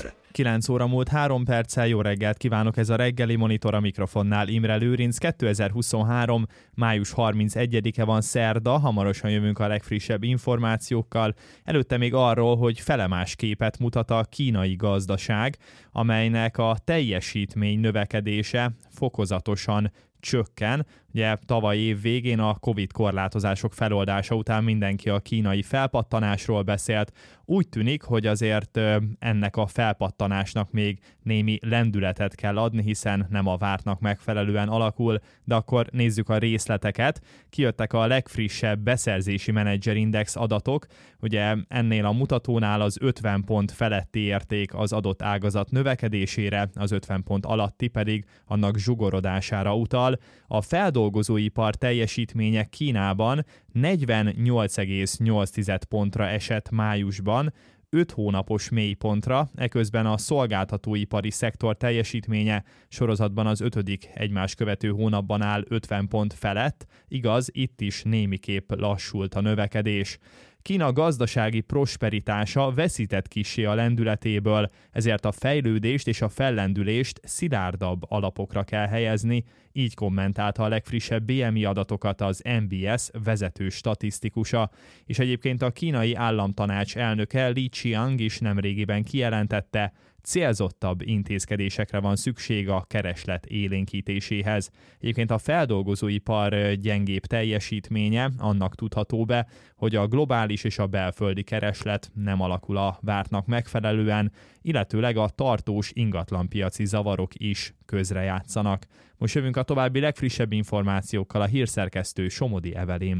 Monitor. 9 óra múlt 3 perccel, jó reggelt kívánok, ez a reggeli Monitor, a mikrofonnál Imre Lőrinc. 2023. május 31-e van, szerda, hamarosan jövünk a legfrissebb információkkal. Előtte még arról, hogy felemás képet mutat a kínai gazdaság, amelynek a teljesítmény növekedése fokozatosan csökken. Ugye tavaly év végén a Covid korlátozások feloldása után mindenki a kínai felpattanásról beszélt. Úgy tűnik, hogy azért ennek a felpattanásnak még némi lendületet kell adni, hiszen nem a vártnak megfelelően alakul, de akkor nézzük a részleteket. Kijöttek a legfrissebb beszerzési menedzserindex adatok, ugye ennél a mutatónál az 50 pont feletti érték az adott ágazat növekedésére, az 50 pont alatti pedig annak zsugorodására utal. A feldolgozóipar teljesítménye Kínában 48,8 pontra esett májusban, 5 hónapos mélypontra, eközben a szolgáltatóipari szektor teljesítménye sorozatban az 5. egymás követő hónapban áll 50 pont felett, igaz, itt is némiképp lassult a növekedés. Kína gazdasági prosperitása veszített kissé a lendületéből, ezért a fejlődést és a fellendülést szilárdabb alapokra kell helyezni, így kommentálta a legfrissebb BMI adatokat az NBS vezető statisztikusa. És egyébként a kínai államtanács elnöke Li Qiang is nemrégiben kijelentette, célzottabb intézkedésekre van szükség a kereslet élénkítéséhez. Egyébként a feldolgozóipar gyengébb teljesítménye annak tudható be, hogy a globális és a belföldi kereslet nem alakul a vártnak megfelelően, illetőleg a tartós ingatlanpiaci zavarok is közrejátszanak. Most jövünk a további legfrissebb információkkal, a hírszerkesztő Somodi Evelyn.